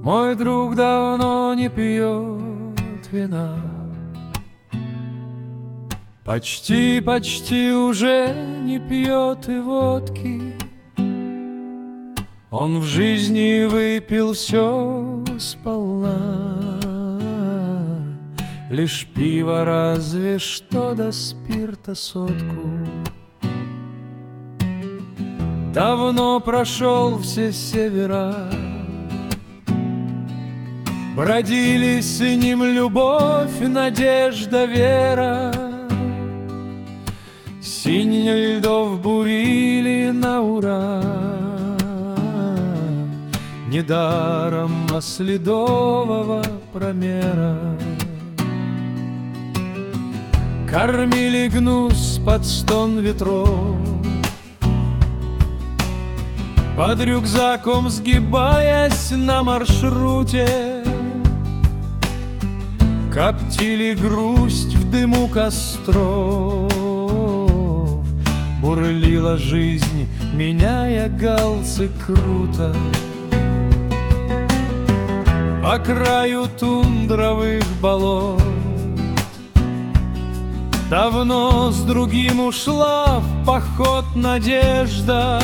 Мой друг давно не пьет вина, почти уже не пьет и водки. Он в жизни выпил все сполна, лишь пиво разве что до спирта сотку. Давно прошел все севера, бродили с ним любовь, надежда, вера. Синь льдов бурили на ура, недаром оследового промера. Кормили гнус под стон ветров, под рюкзаком сгибаясь на маршруте. Коптили грусть в дыму костров, бурлила жизнь, меняя галсы круто. По краю тундровых болот давно с другим ушла в поход надежда.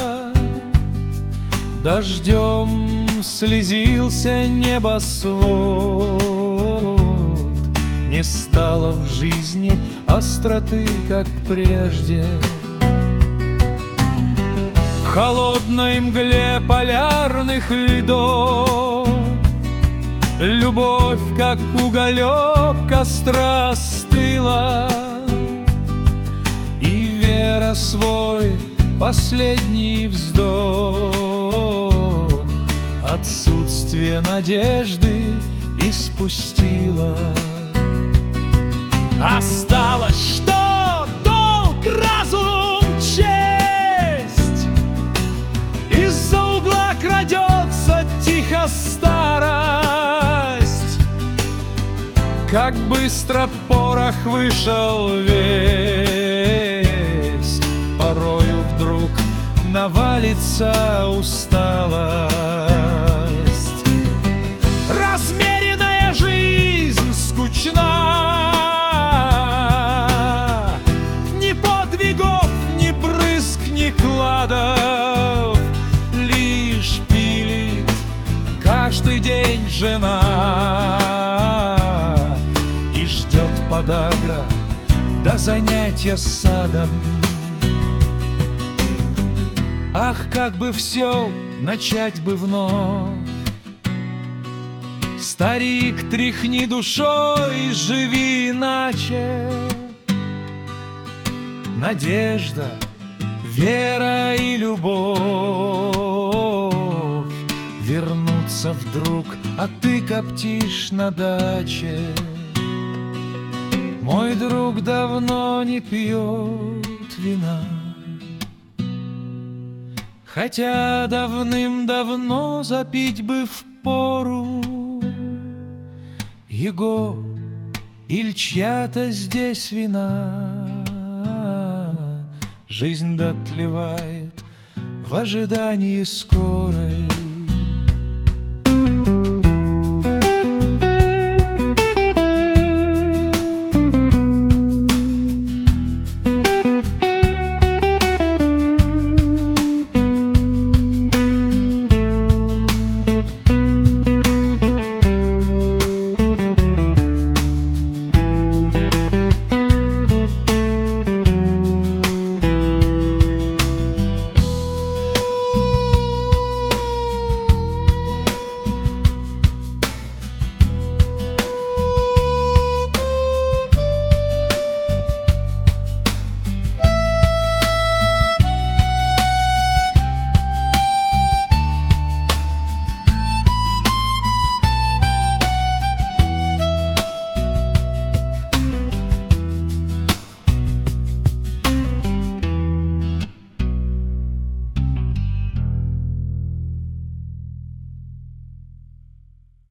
Дождем слезился небосвод, не стало в жизни остроты, как прежде. В холодной мгле полярных льдов любовь, как уголек костра, остыла, и вера свой последний вздох, отсутствие надежды испустила. Осталось что? Долг, разум, честь. Из-за угла крадется тихо старость. Как быстро порох вышел весь, порою вдруг навалится усталость. Размеренная жизнь скучна, ни подвигов, ни брызг, ни кладов. Лишь пилит каждый день жена и ждет подагра до занятия садом. Ах, как бы все начать бы вновь! Старик, тряхни душой, живи иначе. Надежда, вера и любовь вернутся вдруг, а ты коптишь на даче. Мой друг давно не пьет вина, хотя давным-давно запить бы впору его или чья-то здесь вина. Жизнь дотлевает в ожидании скорой.